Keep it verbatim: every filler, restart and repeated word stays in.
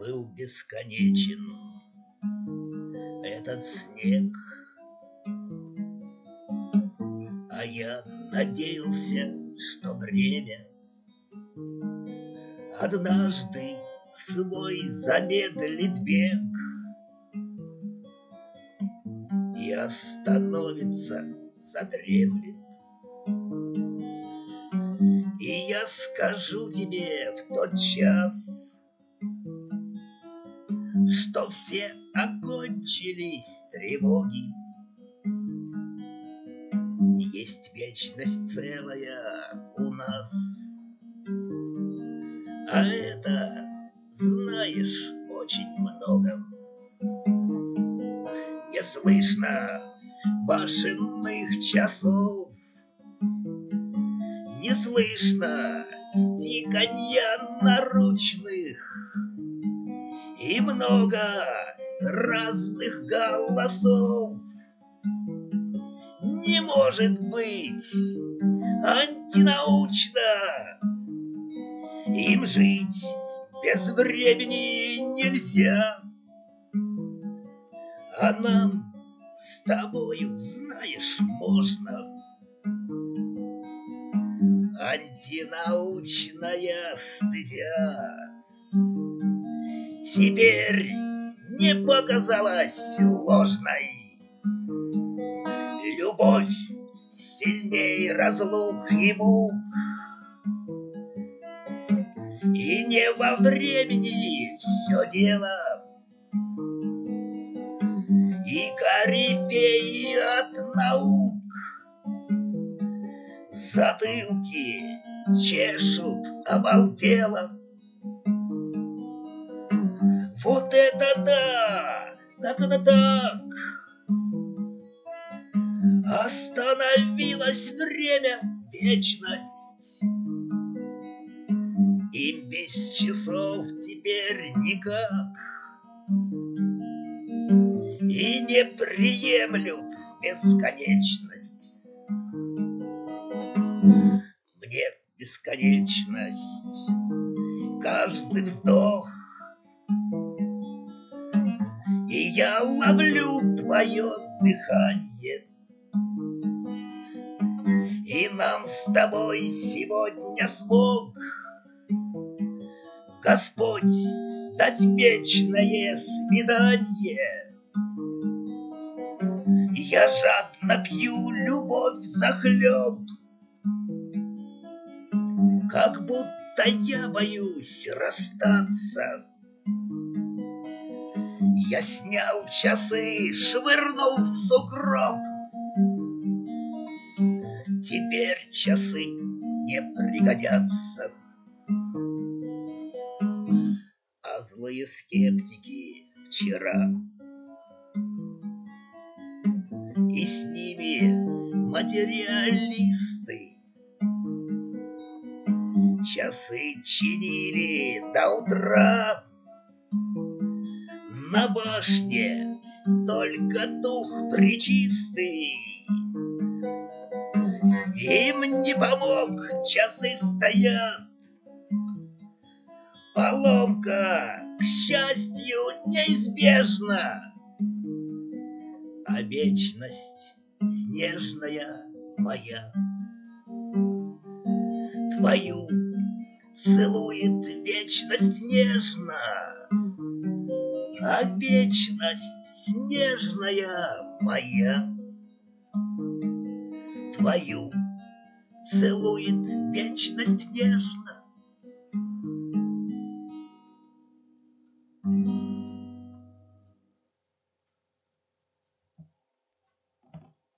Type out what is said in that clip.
Был бесконечен этот снег, а я надеялся, что время однажды свой замедлит бег и остановится, задремлет. И я скажу тебе в тот час, что все окончились тревоги. Есть вечность целая у нас, а это, знаешь, очень много. Не слышно башенных часов, не слышно тиканья наручных, и много разных голосов. Не может быть антинаучно им жить без времени нельзя. А нам с тобою, знаешь, можно. Антинаучная стезя теперь не показалась ложной. Любовь сильней разлук и мук, и не во времени все дело. И корифеи от наук затылки чешут обалдело. Вот это да! Как это так? Остановилось время, вечность, и без часов теперь никак. И не приемлют бесконечность. Мне бесконечность, каждый вздох, и я ловлю твое дыхание. И нам с тобой сегодня смог Господь дать вечное свидание. Я жадно пью любовь взахлеб, как будто я боюсь расстаться. Я снял часы, швырнул в сугроб. Теперь часы не пригодятся. А злые скептики вчера, и с ними материалисты, часы чинили до утра. На башне только дух пречистый. Им не помог, часы стоят. Поломка, к счастью, неизбежна. А вечность снежная моя твою целует вечность нежно. А вечность снежная моя твою целует вечность нежно.